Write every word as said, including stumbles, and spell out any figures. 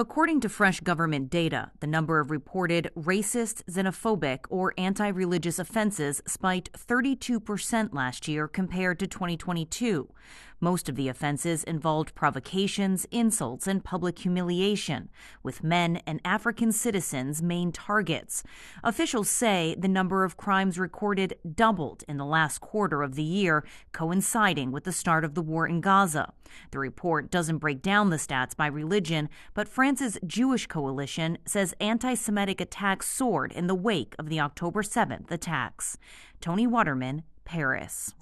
According to fresh government data, the number of reported racist, xenophobic, or anti-religious offenses spiked thirty-two percent last year compared to twenty twenty-two. Most of the offenses involved provocations, insults, and public humiliation, with men and African citizens main targets. Officials say the number of crimes recorded doubled in the last quarter of the year, coinciding with the start of the war in Gaza. The report doesn't break down the stats by religion, but France's Jewish coalition says anti-Semitic attacks soared in the wake of the October seventh attacks. Tony Waterman, Paris.